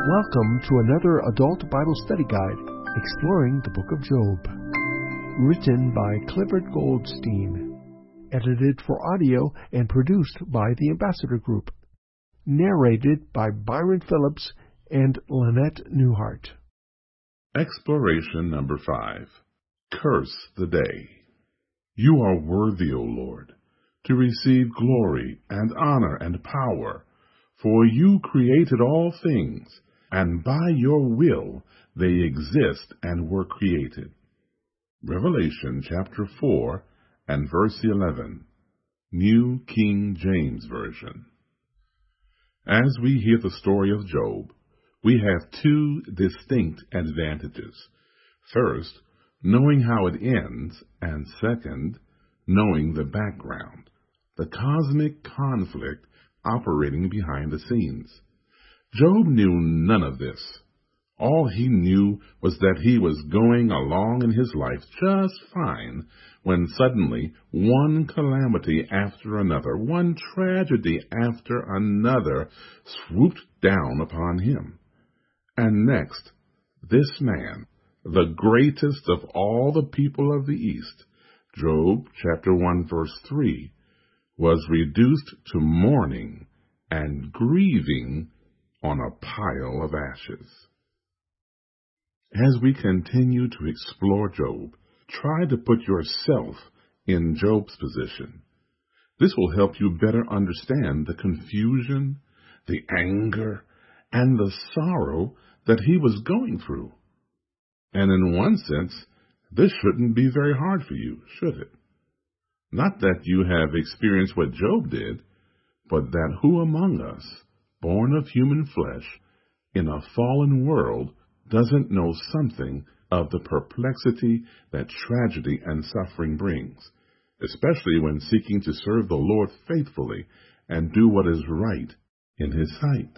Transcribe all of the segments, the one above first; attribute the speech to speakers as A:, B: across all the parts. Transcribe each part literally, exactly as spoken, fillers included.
A: Welcome to another Adult Bible Study Guide, exploring the Book of Job. Written by Clifford Goldstein. Edited for audio and produced by the Ambassador Group. Narrated by Byron Phillips and Lynette Newhart.
B: Exploration number five. Curse the Day. You are worthy, O Lord, to receive glory and honor and power, for you created all things, and by your will they exist and were created. Revelation chapter four and verse eleven, New King James Version. As we hear the story of Job, we have two distinct advantages. First, knowing how it ends, and second, knowing the background, the cosmic conflict operating behind the scenes. Job knew none of this. All he knew was that he was going along in his life just fine when suddenly one calamity after another, one tragedy after another swooped down upon him. And next, this man, the greatest of all the people of the East, Job chapter one verse three, was reduced to mourning and grieving on a pile of ashes. As we continue to explore Job, try to put yourself in Job's position. This will help you better understand the confusion, the anger, and the sorrow that he was going through. And in one sense, this shouldn't be very hard for you, should it? Not that you have experienced what Job did, but that who among us, born of human flesh, in a fallen world, doesn't know something of the perplexity that tragedy and suffering brings, especially when seeking to serve the Lord faithfully and do what is right in His sight.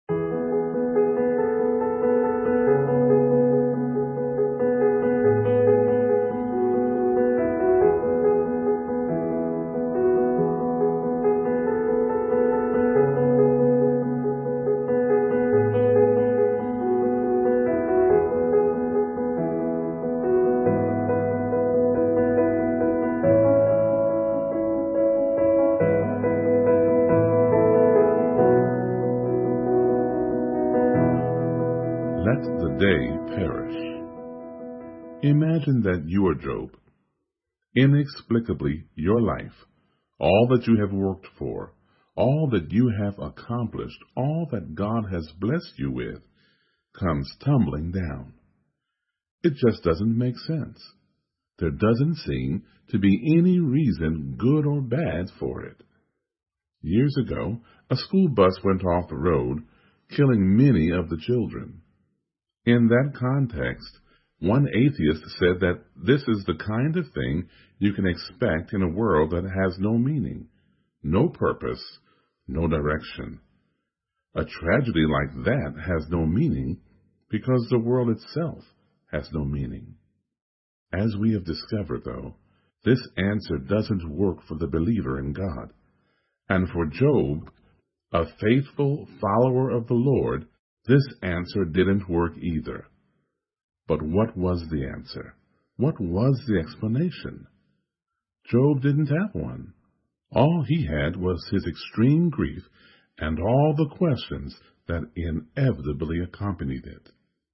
B: Let the day perish. Imagine that you are Job. Inexplicably, your life, all that you have worked for, all that you have accomplished, all that God has blessed you with, comes tumbling down. It just doesn't make sense. There doesn't seem to be any reason, good or bad, for it. Years ago, a school bus went off the road, killing many of the children. In that context, one atheist said that this is the kind of thing you can expect in a world that has no meaning, no purpose, no direction. A tragedy like that has no meaning because the world itself has no meaning. As we have discovered, though, this answer doesn't work for the believer in God. And for Job, a faithful follower of the Lord, this answer didn't work either. But what was the answer? What was the explanation? Job didn't have one. All he had was his extreme grief and all the questions that inevitably accompanied it.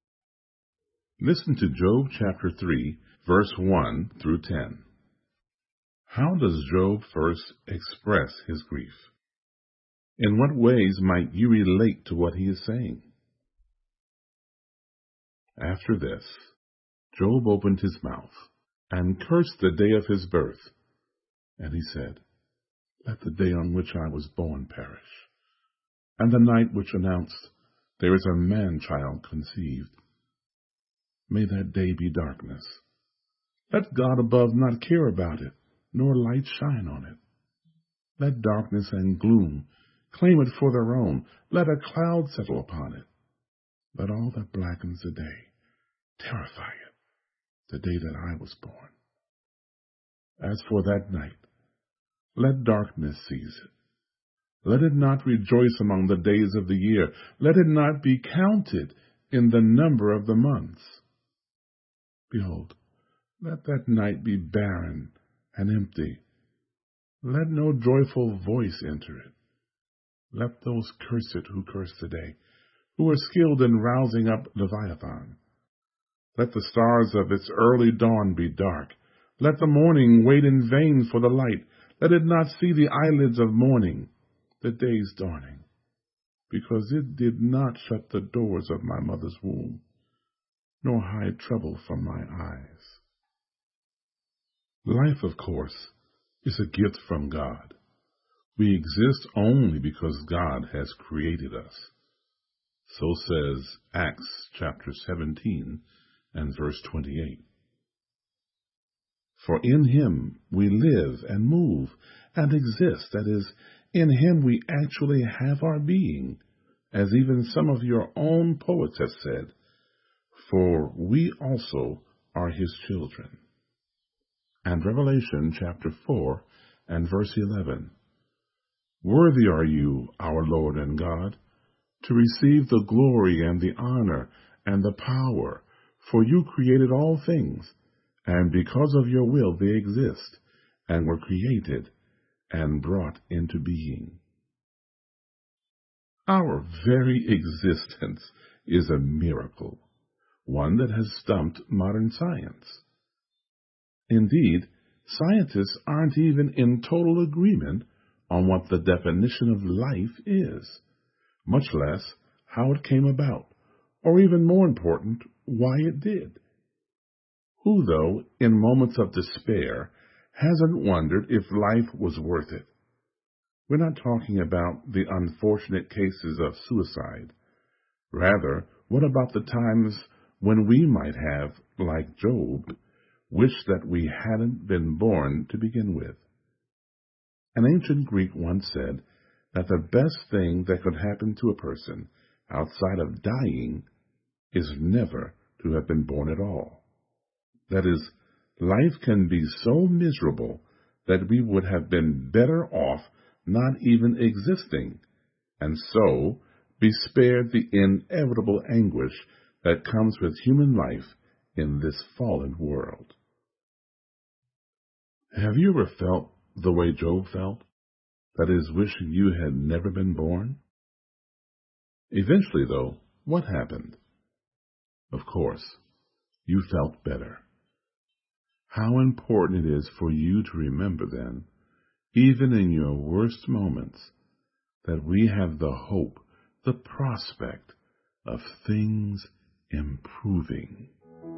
B: Listen to Job chapter three, verse one through ten. How does Job first express his grief? In what ways might you relate to what he is saying? After this, Job opened his mouth and cursed the day of his birth. And he said, Let the day on which I was born perish, and the night which announced, There is a man-child conceived. May that day be darkness. Let God above not care about it, nor light shine on it. Let darkness and gloom claim it for their own. Let a cloud settle upon it. Let all that blackens the day terrify it, the day that I was born. As for that night, let darkness seize it. Let it not rejoice among the days of the year. Let it not be counted in the number of the months. Behold, let that night be barren and empty. Let no joyful voice enter it. Let those curse it who curse the day, who are skilled in rousing up Leviathan. Let the stars of its early dawn be dark. Let the morning wait in vain for the light. Let it not see the eyelids of morning, the day's dawning, because it did not shut the doors of my mother's womb, nor hide trouble from my eyes. Life, of course, is a gift from God. We exist only because God has created us. So says Acts chapter seventeen and verse twenty-eight. For in him we live and move and exist. That is, in him we actually have our being, as even some of your own poets have said, for we also are his children. And Revelation chapter four and verse eleven. Worthy are you, our Lord and God, to receive the glory and the honor and the power, for you created all things, and because of your will they exist, and were created and brought into being. Our very existence is a miracle, one that has stumped modern science. Indeed, scientists aren't even in total agreement on what the definition of life is, much less how it came about, or even more important, why it did. Who, though, in moments of despair, hasn't wondered if life was worth it? We're not talking about the unfortunate cases of suicide. Rather, what about the times when we might have, like Job, wished that we hadn't been born to begin with? An ancient Greek once said that the best thing that could happen to a person outside of dying is never to have been born at all. That is, life can be so miserable that we would have been better off not even existing, and so be spared the inevitable anguish that comes with human life in this fallen world. Have you ever felt the way Job felt? That is, wishing you had never been born? Eventually, though, what happened? Of course, you felt better. How important it is for you to remember then, even in your worst moments, that we have the hope, the prospect of things improving.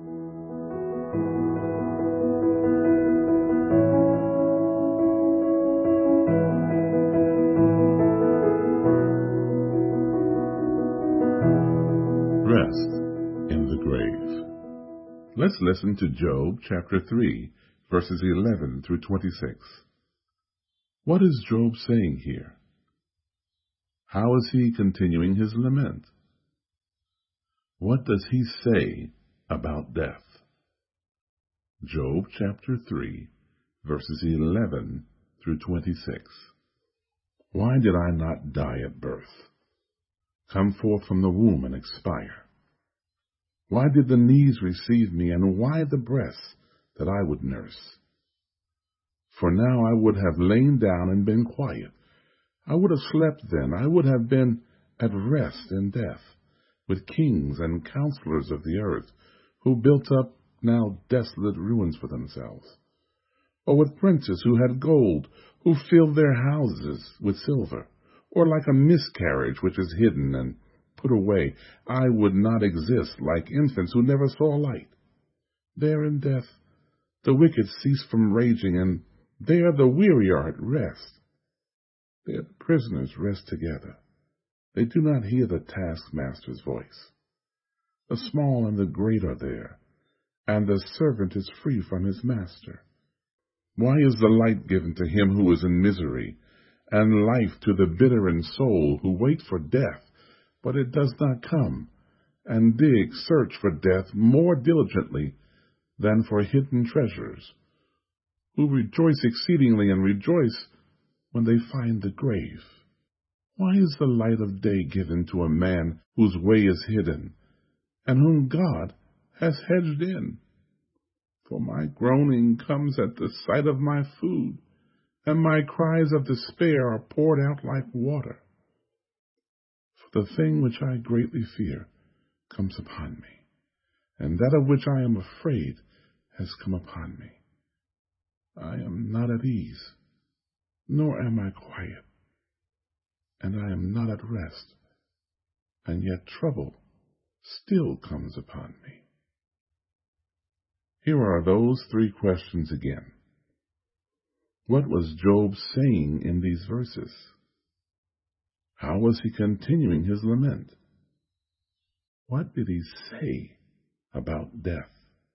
B: Rest in the grave. Let's listen to Job chapter three, verses eleven through twenty-six. What is Job saying here? How is he continuing his lament? What does he say about death? Job chapter three, verses eleven through twenty-six. Why did I not die at birth, come forth from the womb and expire? Why did the knees receive me, and why the breasts that I would nurse? For now I would have lain down and been quiet. I would have slept then. I would have been at rest in death, with kings and counselors of the earth, who built up now desolate ruins for themselves, or with princes who had gold, who filled their houses with silver, or like a miscarriage which is hidden and put away. I would not exist like infants who never saw light. There in death the wicked cease from raging, and there the weary are at rest. There the prisoners rest together. They do not hear the taskmaster's voice. The small and the great are there, and the servant is free from his master. Why is the light given to him who is in misery, and life to the bitter in soul, who wait for death, but it does not come, and dig, search for death more diligently than for hidden treasures, who rejoice exceedingly and rejoice when they find the grave? Why is the light of day given to a man whose way is hidden, and whom God has hedged in? For my groaning comes at the sight of my food, and my cries of despair are poured out like water. For the thing which I greatly fear comes upon me, and that of which I am afraid has come upon me. I am not at ease, nor am I quiet, and I am not at rest, and yet trouble still comes upon me. Here are those three questions again. What was Job saying in these verses? How was he continuing his lament? What did he say about death?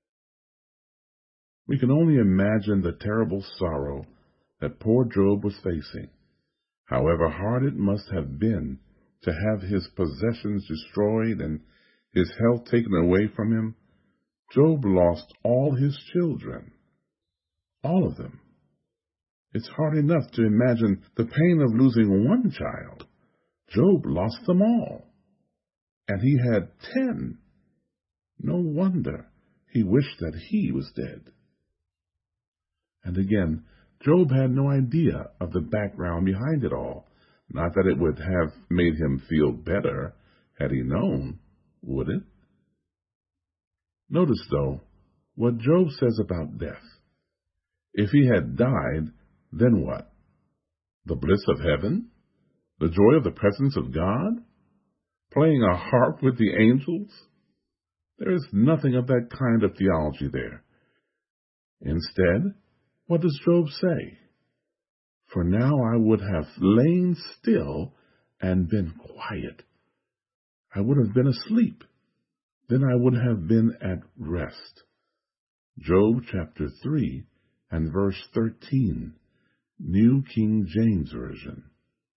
B: We can only imagine the terrible sorrow that poor Job was facing. However hard it must have been to have his possessions destroyed and his health taken away from him, Job lost all his children. All of them. It's hard enough to imagine the pain of losing one child. Job lost them all. And he had ten. No wonder he wished that he was dead. And again, Job had no idea of the background behind it all. Not that it would have made him feel better had he known, would it? Notice, though, what Job says about death. If he had died, then what? The bliss of heaven? The joy of the presence of God? Playing a harp with the angels? There is nothing of that kind of theology there. Instead, what does Job say? For now I would have lain still and been quiet. I would have been asleep. Then I would have been at rest. Job chapter three and verse thirteen, New King James Version.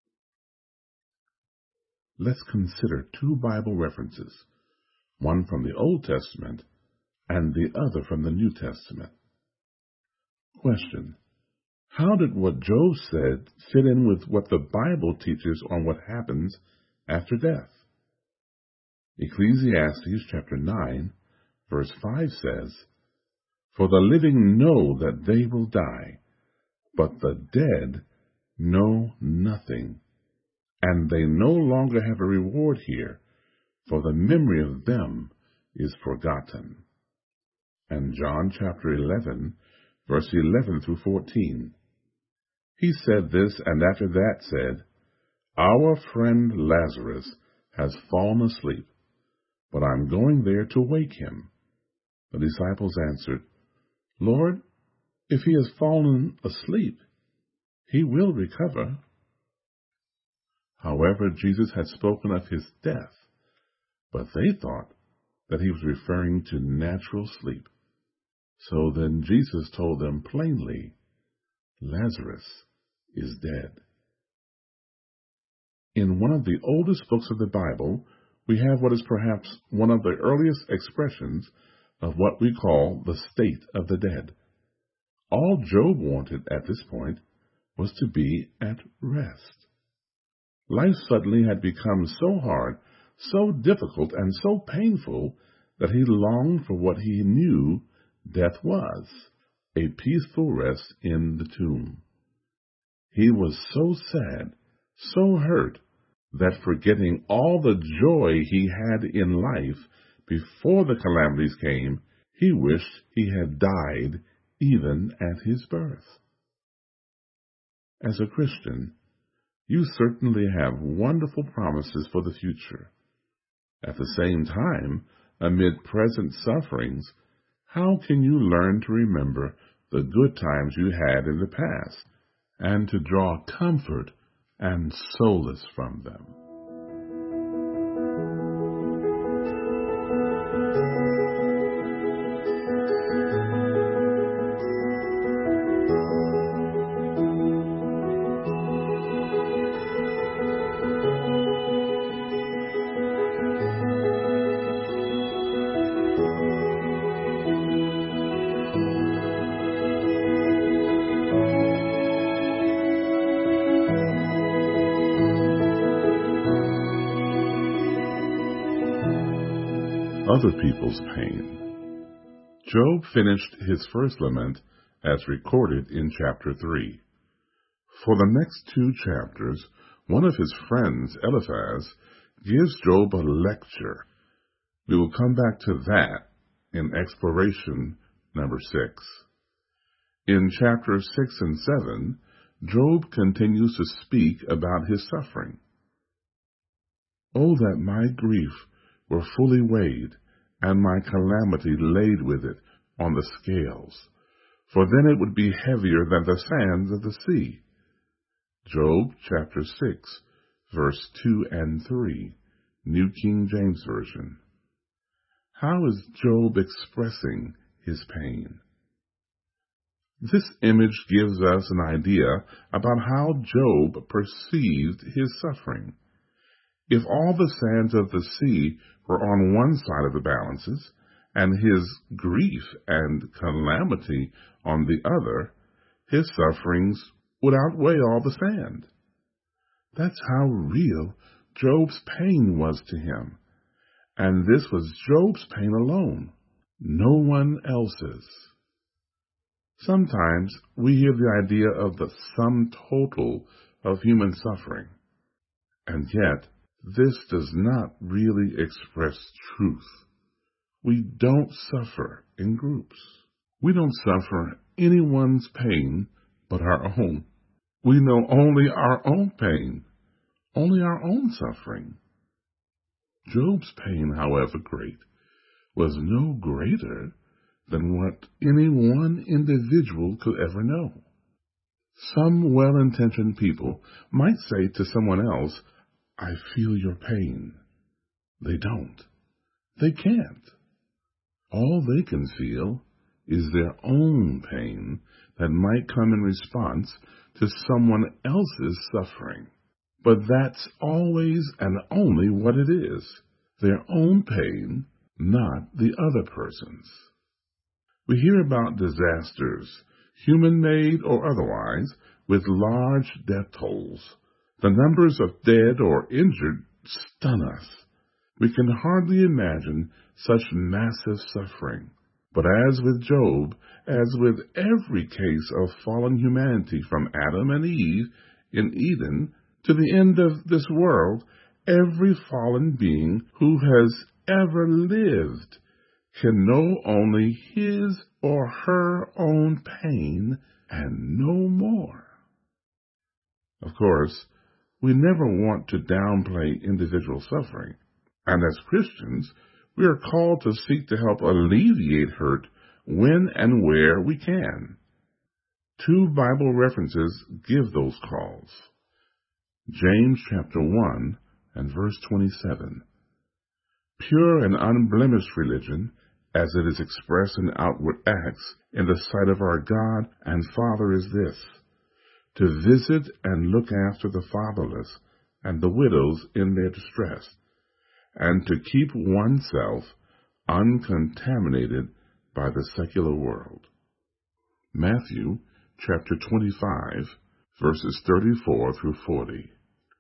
B: Let's consider two Bible references, one from the Old Testament and the other from the New Testament. Question: how did what Job said fit in with what the Bible teaches on what happens after death? Ecclesiastes chapter nine, verse five says, For the living know that they will die, but the dead know nothing, and they no longer have a reward here, for the memory of them is forgotten. And John chapter eleven, verse eleven through fourteen. He said this, and after that said, Our friend Lazarus has fallen asleep, but I'm going there to wake him. The disciples answered, Lord, if he has fallen asleep, he will recover. However, Jesus had spoken of his death, but they thought that he was referring to natural sleep. So then Jesus told them plainly, Lazarus is dead. In one of the oldest books of the Bible, we have what is perhaps one of the earliest expressions of what we call the state of the dead. All Job wanted at this point was to be at rest. Life suddenly had become so hard, so difficult, and so painful that he longed for what he knew death was, a peaceful rest in the tomb. He was so sad, so hurt, that forgetting all the joy he had in life before the calamities came, he wished he had died even at his birth. As a Christian, you certainly have wonderful promises for the future. At the same time, amid present sufferings, how can you learn to remember the good times you had in the past and to draw comfort and solace from them? other people's pain. Job finished his first lament as recorded in chapter three. For the next two chapters, one of his friends, Eliphaz, gives Job a lecture. We will come back to that in exploration number six. In chapters six and seven, Job continues to speak about his suffering. Oh, that my grief were fully weighed, and my calamity laid with it on the scales, for then it would be heavier than the sands of the sea. Job chapter six, verse two and three, New King James Version. How is Job expressing his pain? This image gives us an idea about how Job perceived his suffering. If all the sands of the sea were on one side of the balances, and his grief and calamity on the other, his sufferings would outweigh all the sand. That's how real Job's pain was to him. And this was Job's pain alone, no one else's. Sometimes we hear the idea of the sum total of human suffering, and yet this does not really express truth. We don't suffer in groups. We don't suffer anyone's pain but our own. We know only our own pain, only our own suffering. Job's pain, however great, was no greater than what any one individual could ever know. Some well-intentioned people might say to someone else, I feel your pain. They don't. They can't. All they can feel is their own pain that might come in response to someone else's suffering. But that's always and only what it is, their own pain, not the other person's. We hear about disasters, human-made or otherwise, with large death tolls. The numbers of dead or injured stun us. We can hardly imagine such massive suffering. But as with Job, as with every case of fallen humanity from Adam and Eve in Eden to the end of this world, every fallen being who has ever lived can know only his or her own pain and no more. Of course, we never want to downplay individual suffering, and as Christians, we are called to seek to help alleviate hurt when and where we can. Two Bible references give those calls. James chapter one and verse twenty-seven. Pure and unblemished religion, as it is expressed in outward acts in the sight of our God and Father, is this: to visit and look after the fatherless and the widows in their distress, and to keep oneself uncontaminated by the secular world. Matthew chapter twenty-five, verses thirty-four through forty.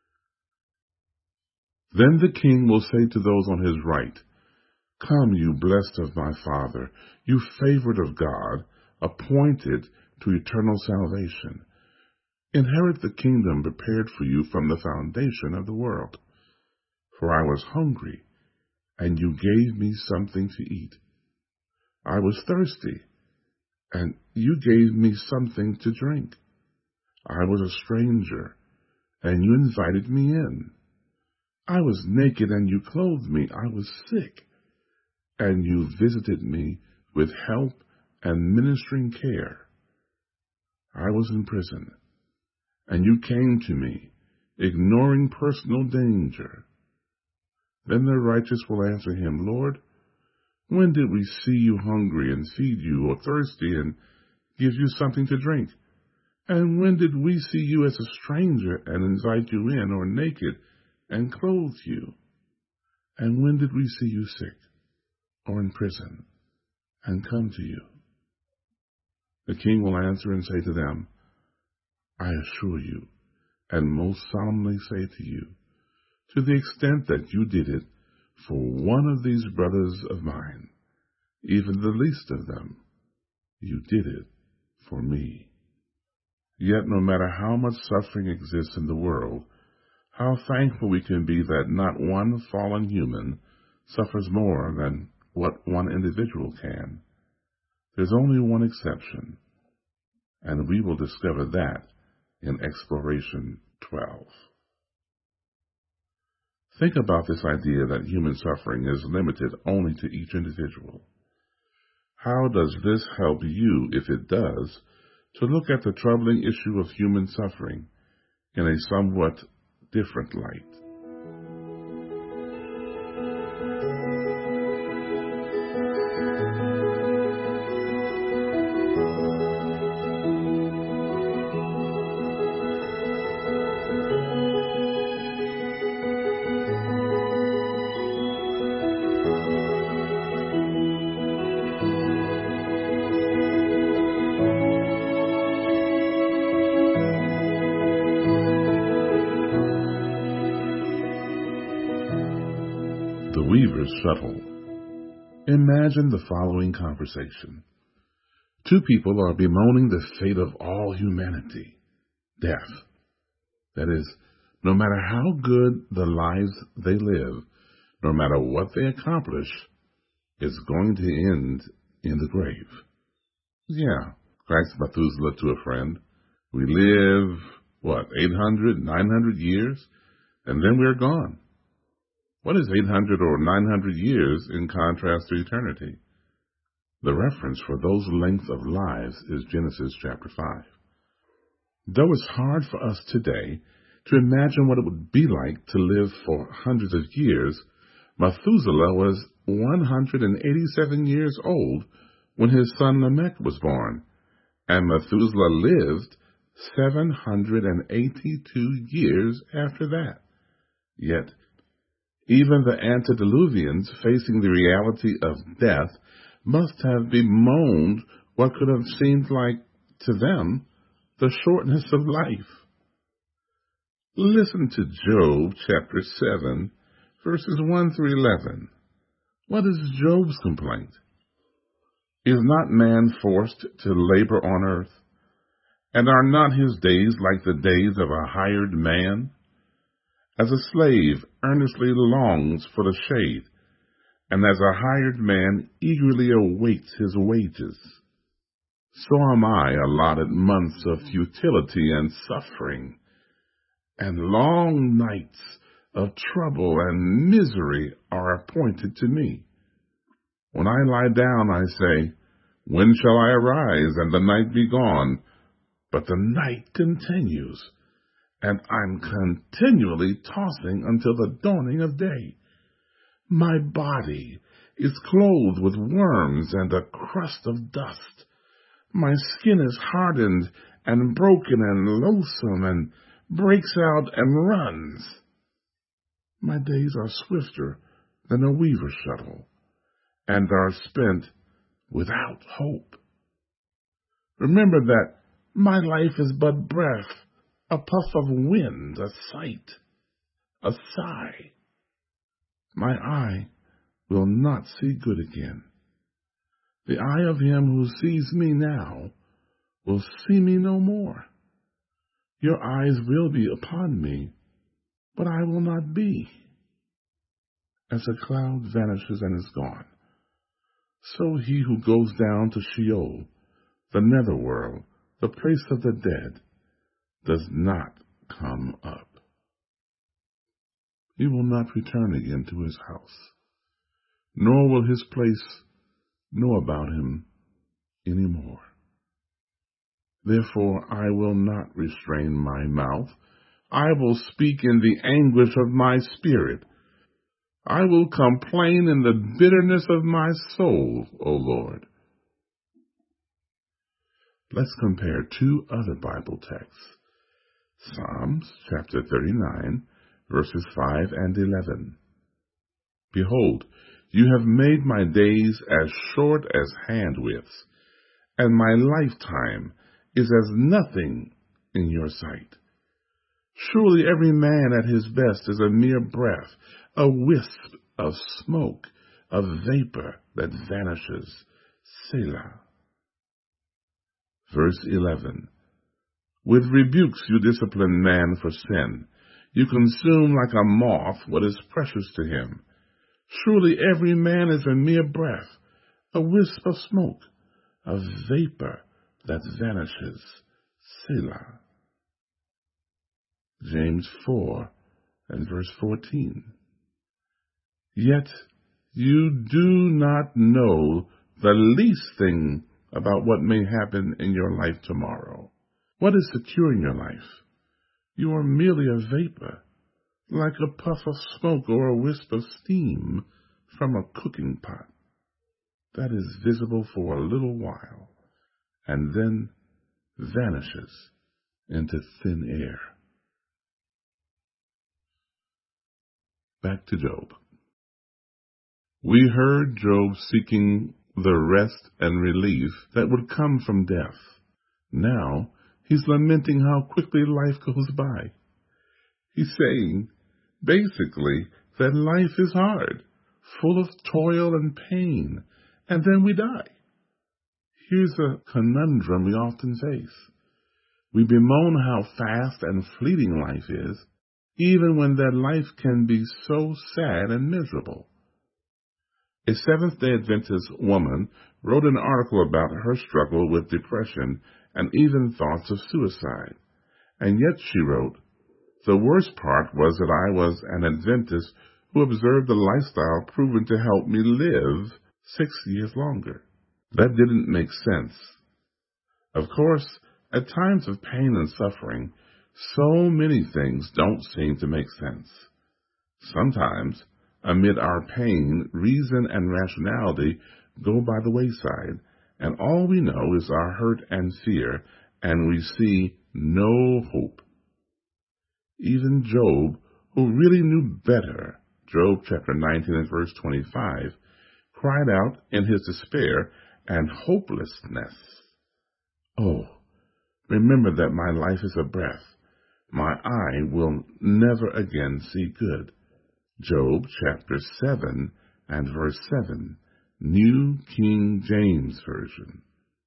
B: Then the king will say to those on his right, Come, you blessed of my Father, you favored of God, appointed to eternal salvation. Inherit the kingdom prepared for you from the foundation of the world. For I was hungry, and you gave me something to eat. I was thirsty, and you gave me something to drink. I was a stranger, and you invited me in. I was naked, and you clothed me. I was sick, and you visited me with help and ministering care. I was in prison, and you came to me, ignoring personal danger. Then the righteous will answer him, Lord, when did we see you hungry and feed you, or thirsty and give you something to drink? And when did we see you as a stranger and invite you in, or naked and clothe you? And when did we see you sick or in prison and come to you? The king will answer and say to them, I assure you, and most solemnly say to you, to the extent that you did it For one of these brothers of mine, even the least of them, you did it for me. Yet no matter how much suffering exists in the world, how thankful we can be that not one fallen human suffers more than what one individual can. There's only one exception, and we will discover that in Exploration twelve. Think about this idea that human suffering is limited only to each individual. How does this help you, if it does, to look at the troubling issue of human suffering in a somewhat different light? The Weaver's Shuttle. Imagine the following conversation. Two people are bemoaning the fate of all humanity, death. That is, no matter how good the lives they live, no matter what they accomplish, it's going to end in the grave. Yeah, cracks Methuselah to a friend. We live, what, eight hundred, nine hundred years, and then we're gone. What is eight hundred or nine hundred years in contrast to eternity? The reference for those lengths of lives is Genesis chapter five. Though it's hard for us today to imagine what it would be like to live for hundreds of years, Methuselah was one hundred eighty-seven years old when his son Lamech was born, and Methuselah lived seven hundred eighty-two years after that. Yet, even the antediluvians, facing the reality of death, must have bemoaned what could have seemed like, to them, the shortness of life. Listen to Job chapter seven, verses one through eleven. What is Job's complaint? Is not man forced to labor on earth? And are not his days like the days of a hired man? As a slave earnestly longs for the shade, and as a hired man eagerly awaits his wages, so am I allotted months of futility and suffering, and long nights of trouble and misery are appointed to me. When I lie down, I say, when shall I arise and the night be gone? But the night continues, and I'm continually tossing until the dawning of day. My body is clothed with worms and a crust of dust. My skin is hardened and broken and loathsome, and breaks out and runs. My days are swifter than a weaver's shuttle, and are spent without hope. Remember that my life is but breath, a puff of wind, a sight, a sigh. My eye will not see good again. The eye of him who sees me now will see me no more. Your eyes will be upon me, but I will not be. As a cloud vanishes and is gone, so he who goes down to Sheol, the netherworld, the place of the dead, does not come up. He will not return again to his house, nor will his place know about him any more. Therefore I will not restrain my mouth. I will speak in the anguish of my spirit. I will complain in the bitterness of my soul, O Lord. Let's compare two other Bible texts. Psalms chapter thirty-nine, verses five and eleven. Behold, you have made my days as short as hand-widths, and my lifetime is as nothing in your sight. Surely every man at his best is a mere breath, a wisp of smoke, of vapor that vanishes. Selah. Verse eleven. With rebukes you discipline man for sin. You consume like a moth what is precious to him. Surely every man is a mere breath, a wisp of smoke, a vapor that vanishes. Selah. James four and verse fourteen. Yet you do not know the least thing about what may happen in your life tomorrow. What is secure in your life? You are merely a vapor, like a puff of smoke or a wisp of steam from a cooking pot that is visible for a little while and then vanishes into thin air. Back to Job. We heard Job seeking the rest and relief that would come from death. Now he's lamenting how quickly life goes by. He's saying, basically, that life is hard, full of toil and pain, and then we die. Here's a conundrum we often face. We bemoan how fast and fleeting life is, even when that life can be so sad and miserable. A Seventh-day Adventist woman wrote an article about her struggle with depression and even thoughts of suicide. And yet she wrote, "The worst part was that I was an Adventist who observed a lifestyle proven to help me live six years longer." That didn't make sense. Of course, at times of pain and suffering, so many things don't seem to make sense. Sometimes, amid our pain, reason and rationality go by the wayside, and all we know is our hurt and fear, and we see no hope. Even Job, who really knew better, Job chapter nineteen and verse twenty-five, cried out in his despair and hopelessness, "Oh, remember that my life is a breath. My eye will never again see good." Job chapter seven and verse seven, New King James Version.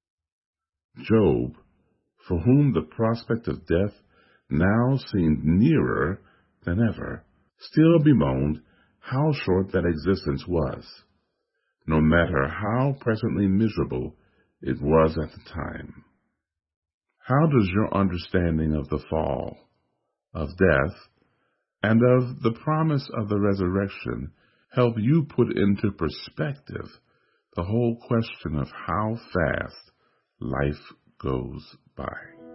B: Job, for whom the prospect of death now seemed nearer than ever, still bemoaned how short that existence was, no matter how presently miserable it was at the time. How does your understanding of the fall, of death, and of the promise of the resurrection help you put into perspective the whole question of how fast life goes by?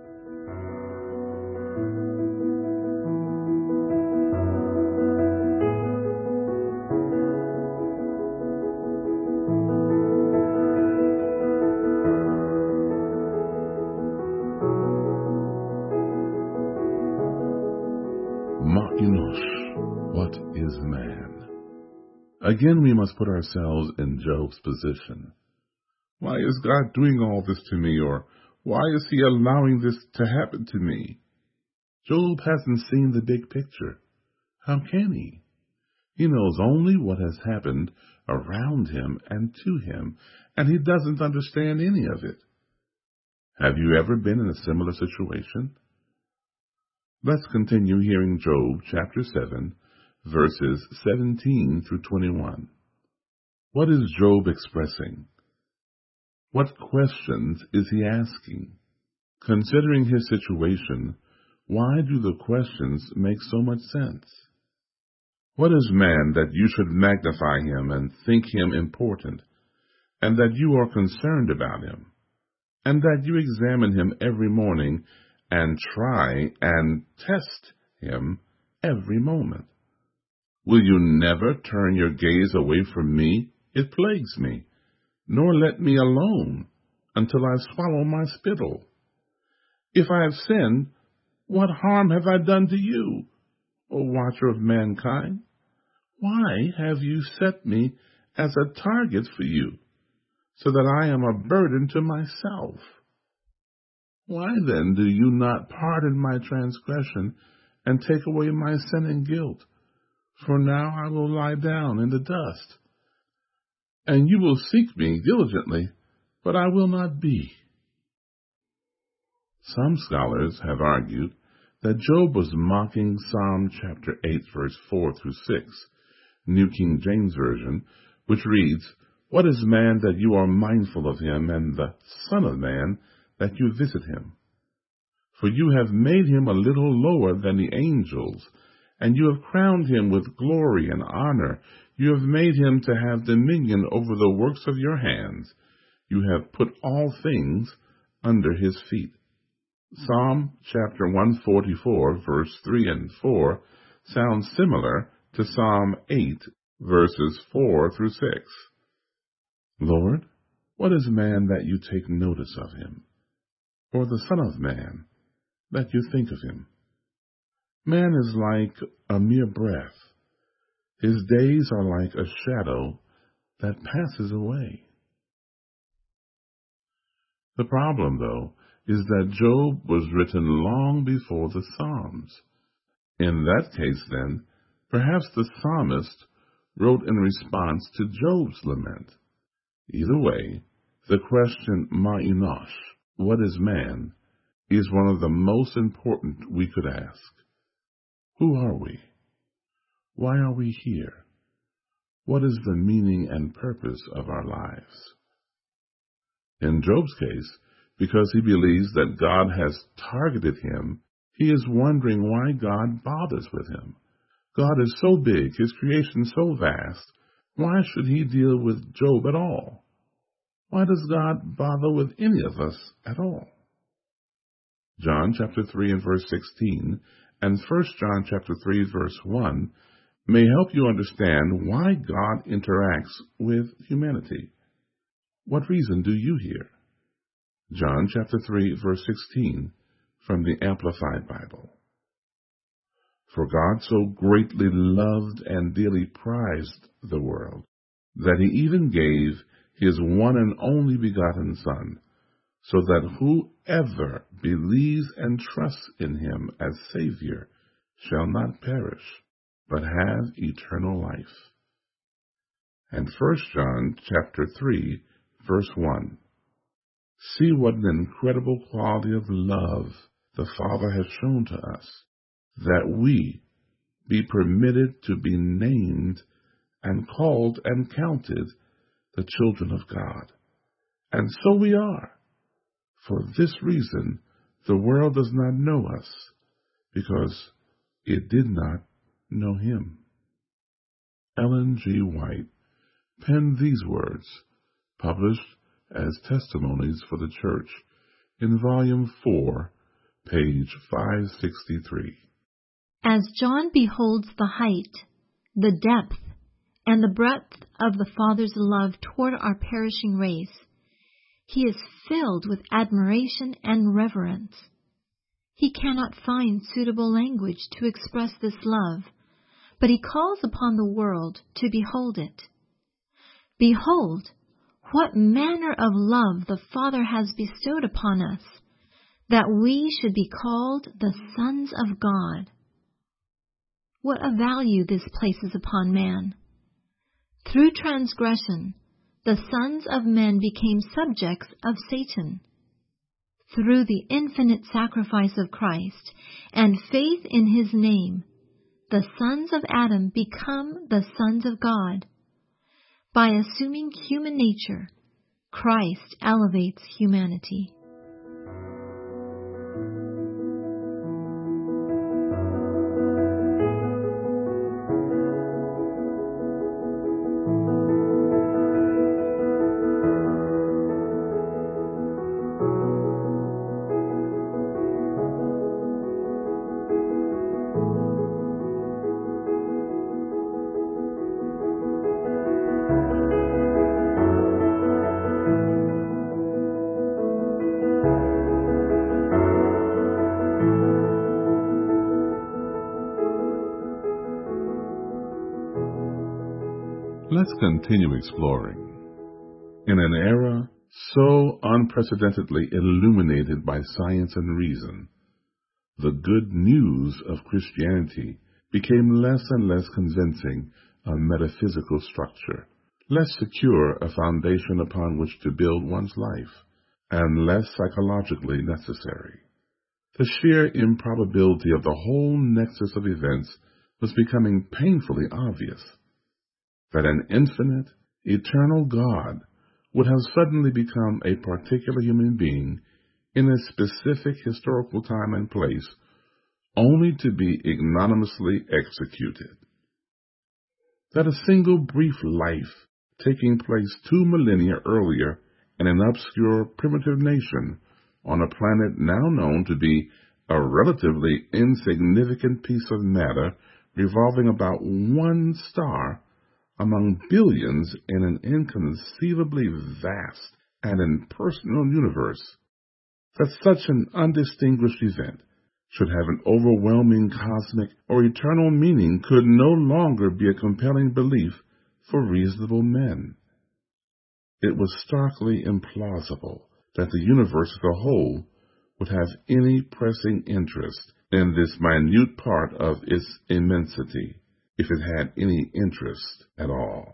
B: Ma'inosh, what is man? Again, we must put ourselves in Job's position. Why is God doing all this to me? Or why is he allowing this to happen to me? Job hasn't seen the big picture. How can he? He knows only what has happened around him and to him, and he doesn't understand any of it. Have you ever been in a similar situation? Let's continue hearing Job chapter seven, verses seventeen through twenty-one. What is Job expressing? What questions is he asking? Considering his situation, why do the questions make so much sense? What is man that you should magnify him and think him important, and that you are concerned about him, and that you examine him every morning and try and test him every moment? Will you never turn your gaze away from me? It plagues me, nor let me alone until I swallow my spittle. If I have sinned, what harm have I done to you, O watcher of mankind? Why have you set me as a target for you, so that I am a burden to myself? Why then do you not pardon my transgression and take away my sin and guilt? for now I will lie down in the dust. And you will seek me diligently, but I will not be. Some scholars have argued that Job was mocking Psalm chapter eight, verse four through six, New King James Version, which reads, "What is man that you are mindful of him, and the Son of Man that you visit him? For you have made him a little lower than the angels, and you have crowned him with glory and honor. You have made him to have dominion over the works of your hands. You have put all things under his feet." Psalm chapter one forty-four, verse three and four sounds similar to Psalm eight, verses four through six. "Lord, what is man that you take notice of him? Or the Son of Man that you think of him? Man is like a mere breath. His days are like a shadow that passes away." The problem, though, is that Job was written long before the Psalms. In that case, then, perhaps the psalmist wrote in response to Job's lament. Either way, the question, Ma Enosh, what is man, is one of the most important we could ask. Who are we? Why are we here? What is the meaning and purpose of our lives? In Job's case, because he believes that God has targeted him, he is wondering why God bothers with him. God is so big, his creation so vast, why should he deal with Job at all? Why does God bother with any of us at all? John chapter three and verse sixteen and First John chapter three verse one may help you understand why God interacts with humanity. What reason do you hear? John chapter three, verse sixteen, from the Amplified Bible. "For God so greatly loved and dearly prized the world, that he even gave his one and only begotten Son, so that whoever believes and trusts in him as Savior shall not perish, but have eternal life." And First John chapter three, verse one. "See what an incredible quality of love the Father has shown to us, that we be permitted to be named and called and counted the children of God. And so we are. For this reason, the world does not know us, because it did not know him." Ellen G. White penned these words, published as Testimonies for the Church in Volume four, page five sixty-three.
C: As John beholds the height, the depth, and the breadth of the Father's love toward our perishing race, he is filled with admiration and reverence. He cannot find suitable language to express this love, but he calls upon the world to behold it. Behold, what manner of love the Father has bestowed upon us, that we should be called the sons of God. What a value this places upon man. Through transgression, the sons of men became subjects of Satan. Through the infinite sacrifice of Christ and faith in his name, the sons of Adam become the sons of God. By assuming human nature, Christ elevates humanity.
B: Let's continue exploring. In an era so unprecedentedly illuminated by science and reason, the good news of Christianity became less and less convincing a metaphysical structure, less secure a foundation upon which to build one's life, and less psychologically necessary. The sheer improbability of the whole nexus of events was becoming painfully obvious. That an infinite, eternal God would have suddenly become a particular human being in a specific historical time and place, only to be ignominiously executed. That a single brief life, taking place two millennia earlier in an obscure primitive nation on a planet now known to be a relatively insignificant piece of matter revolving about one star among billions in an inconceivably vast and impersonal universe, that such an undistinguished event should have an overwhelming cosmic or eternal meaning could no longer be a compelling belief for reasonable men. It was starkly implausible that the universe as a whole would have any pressing interest in this minute part of its immensity, if it had any interest at all.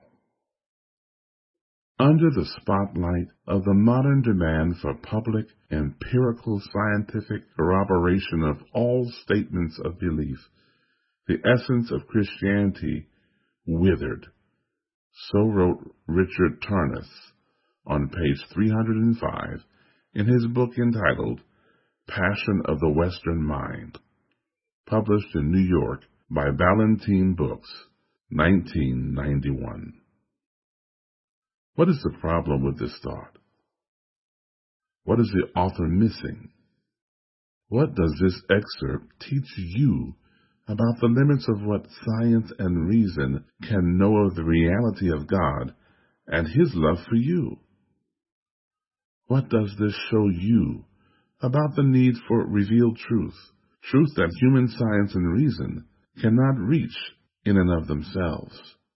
B: Under the spotlight of the modern demand for public, empirical, scientific corroboration of all statements of belief, the essence of Christianity withered. So wrote Richard Tarnas on page three hundred five in his book entitled Passion of the Western Mind, published in New York by Ballantine Books, nineteen ninety-one. What is the problem with this thought? What is the author missing? What does this excerpt teach you about the limits of what science and reason can know of the reality of God and His love for you? What does this show you about the need for revealed truth, truth that human science and reason cannot reach in and of themselves?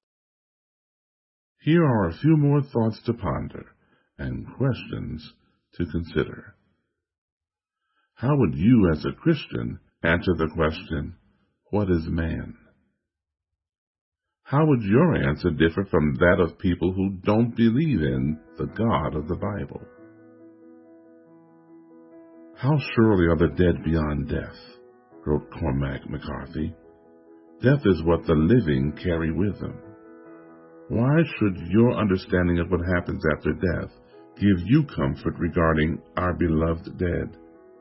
B: Here are a few more thoughts to ponder and questions to consider. How would you as a Christian answer the question, what is man? How would your answer differ from that of people who don't believe in the God of the Bible? How surely are the dead beyond death, wrote Cormac McCarthy. Death is what the living carry with them. Why should your understanding of what happens after death give you comfort regarding our beloved dead?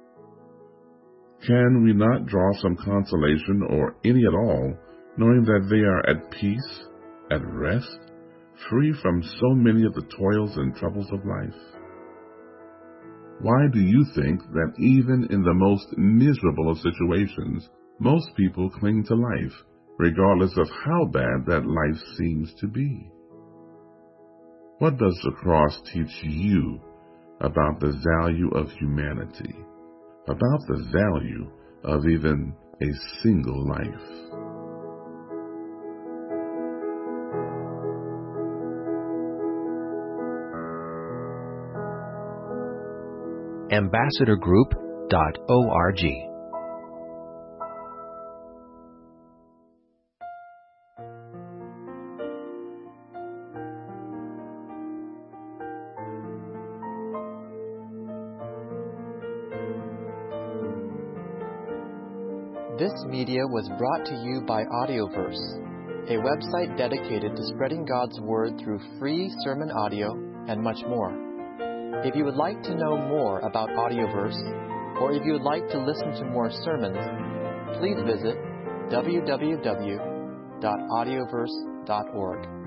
B: Can we not draw some consolation, or any at all, knowing that they are at peace, at rest, free from so many of the toils and troubles of life? Why do you think that even in the most miserable of situations, most people cling to life, regardless of how bad that life seems to be? What does the cross teach you about the value of humanity, about the value of even a single life?
D: ambassador group dot org.
E: This media was brought to you by Audioverse, a website dedicated to spreading God's Word through free sermon audio and much more. If you would like to know more about Audioverse, or if you would like to listen to more sermons, please visit w w w dot audioverse dot org.